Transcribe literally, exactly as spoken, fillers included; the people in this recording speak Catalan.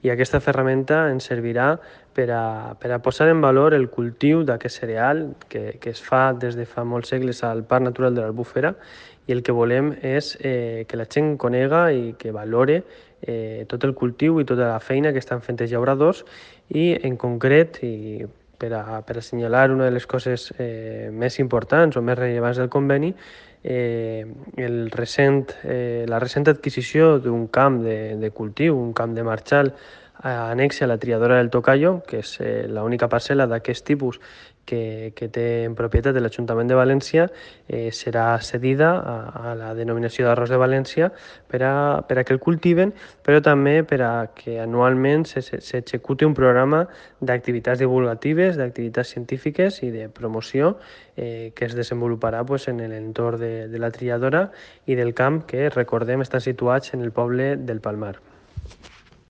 i aquesta ferramenta ens servirà per a, per a posar en valor el cultiu d'aquest cereal que, que es fa des de fa molts segles al Parc Natural de l'Albufera, i el que volem és eh, que la gent conega i que valore eh, tot el cultiu i tota la feina que estan fent els llauradors, i en concret, i per a, per a assenyalar una de les coses eh, més importants o més rellevants del conveni, eh, el recent, eh, la recent adquisició d'un camp de, de cultiu, un camp de marxal, anexe a la triadora del Tocayo, que és eh, l'única parcel·la d'aquest tipus que, que té en propietat de l'Ajuntament de València, eh, serà cedida a, a la denominació d'arròs de València per a, per a que el cultiven, però també per a que anualment s'executi un programa d'activitats divulgatives, d'activitats científiques i de promoció eh, que es desenvoluparà pues, en l'entorn de, de la triadora i del camp que, recordem, estan situats en el poble del Palmar.